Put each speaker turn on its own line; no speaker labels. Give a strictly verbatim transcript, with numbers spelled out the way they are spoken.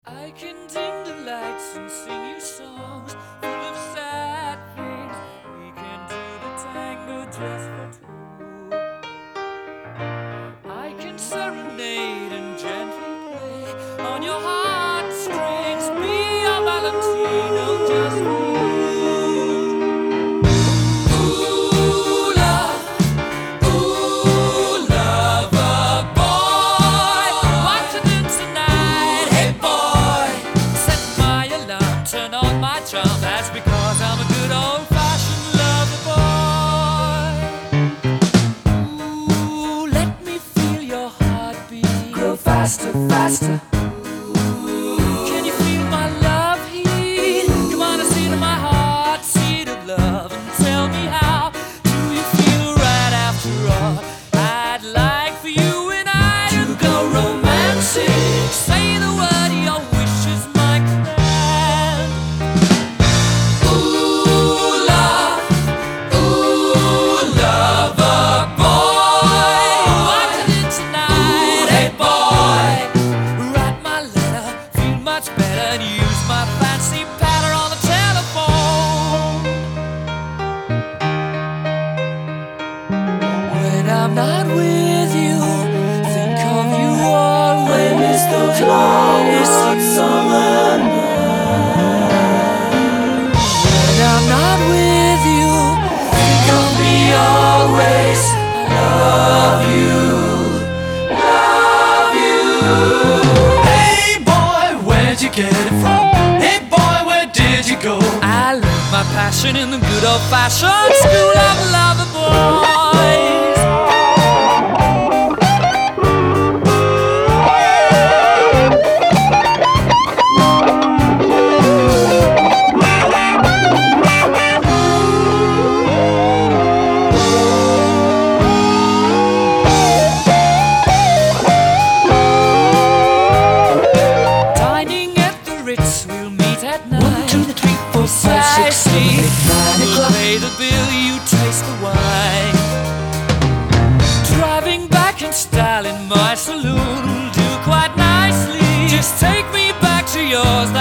I can dim the lights and sing you songs full of sad things. We can do the tango just for two. I can serenade and gently play on your heartstrings. Be a Valentino just for you. Ooh, love, ooh, lover boy, what to do tonight? Hey boy, set my alarm, turn on my charm. That's because I'm a good old-fashioned lover boy. Ooh, let me feel your heartbeat grow faster, faster. Can you feel my love heat? Come on and see to my heart, seed of love, and tell me how do you feel right after all? I'd like for you and I to go romantic. Say the word, your wish is my command. Ooh, love, ooh, lover boy, what to do tonight? Hey boy, write my letter, feel much better, and use my fancy pattern on the telephone. When I'm not with you, think of you always. The longest summer night. When I'm not with you, think of me always. I love you, love you.
Hey boy, where'd you get it from? Hey boy, where did you go?
I learned my passion in the good old-fashioned school of lover boys. Dining at the Ritz, we'll meet at night.
One, two, three, four, five, six, seven, eight, nine
We'll
o'clock.
pay the bill, you taste the wine. Driving back in style in my saloon will do quite nicely. Just take me back to yours.